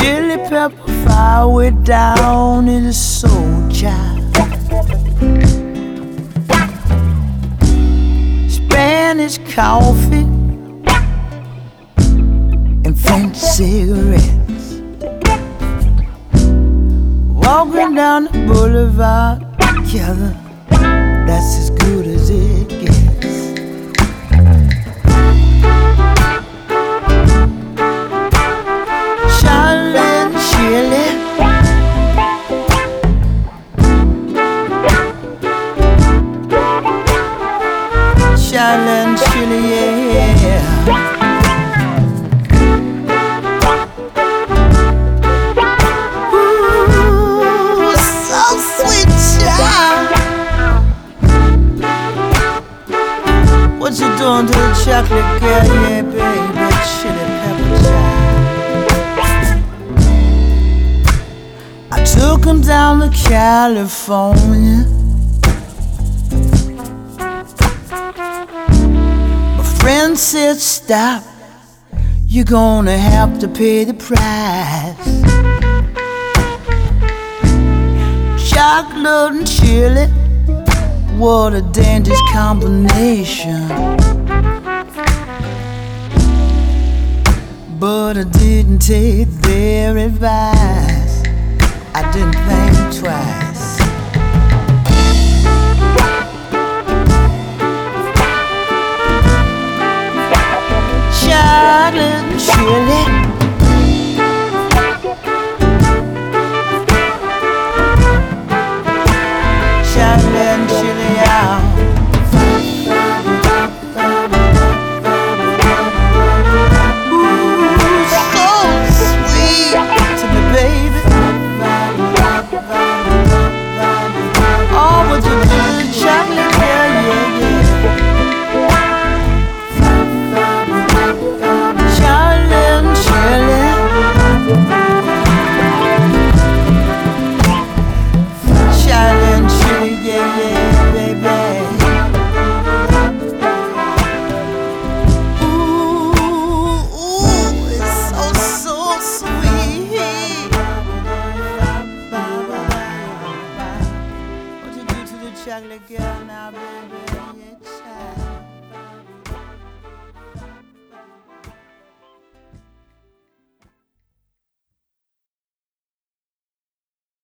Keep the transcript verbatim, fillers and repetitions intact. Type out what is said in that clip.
Chili pepper fire way down in the soul, child. Spanish coffee and French cigarettes. Walking down the boulevard together, that's as good as it gets. Charlotte Chili, Charlotte Chili, yeah. Ooh, so sweet, child. What you doing to the chocolate girl, yeah, baby? Chili pepper, child. I took him down to California. My friend said, stop, you're gonna have to pay the price. Chocolate and chili, what a dangerous combination. But I didn't take their advice, I didn't think twice. Chocolate and chili, chocolate and chili, yeah. Chocolate girl now, baby.